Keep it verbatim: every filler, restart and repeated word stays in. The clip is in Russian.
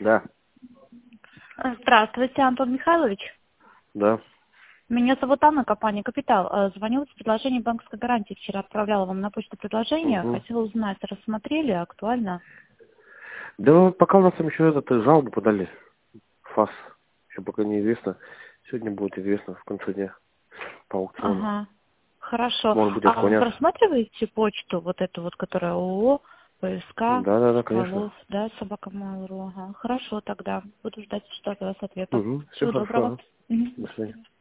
Да, Здравствуйте, Антон Михайлович. да. Меня зовут Анна, компания «Капитал». Э, Звонила с предложением банковской гарантии. Вчера отправляла вам на почту предложение. Угу. Хотела узнать, рассмотрели, актуально? Да вот пока у нас там еще этот, э, жалобу подали. ФАС. Еще пока неизвестно. Сегодня будет известно в конце дня по аукциону. Ага, хорошо. Может быть, А вы отклонят. просматриваете почту, вот эту вот, которая ООО, ПСК, Да, да, да, конечно. Соколов, да, собака Mail.ru? Ага, хорошо тогда. Буду ждать что от вас ответа. Угу. Все Всего хорошо. доброго. Ага. Мгм. До свидания.